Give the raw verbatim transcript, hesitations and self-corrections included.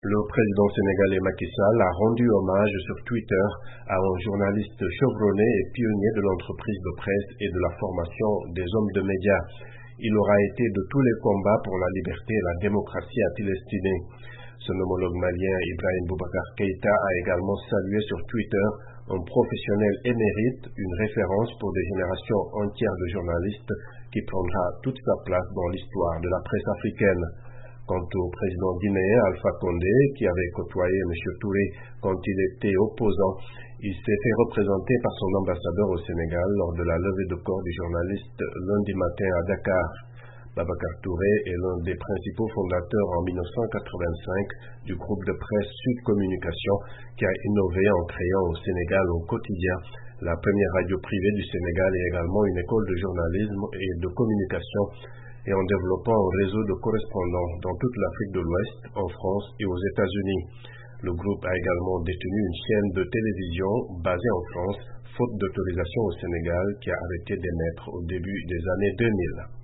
Le président sénégalais Macky Sall a rendu hommage sur Twitter à un journaliste chevronné et pionnier de l'entreprise de presse et de la formation des hommes de médias. Il aura été de tous les combats pour la liberté et la démocratie, a-t-il estimé. Son homologue malien Ibrahim Boubacar Keïta a également salué sur Twitter un professionnel émérite, une référence pour des générations entières de journalistes qui prendra toute sa place dans l'histoire de la presse africaine. Quant au président guinéen Alpha Condé, qui avait côtoyé M. Touré quand il était opposant, il s'est fait représenter par son ambassadeur au Sénégal lors de la levée de corps du journaliste lundi matin à Dakar. Babacar Touré est l'un des principaux fondateurs en mille neuf cent quatre-vingt-cinq du groupe de presse Sud Communication qui a innové en créant au Sénégal au quotidien la première radio privée du Sénégal et également une école de journalisme et de communication et en développant un réseau de correspondants dans toute l'Afrique de l'Ouest, en France et aux États-Unis. Le groupe a également détenu une chaîne de télévision basée en France, faute d'autorisation au Sénégal, qui a arrêté d'émettre au début des années deux mille.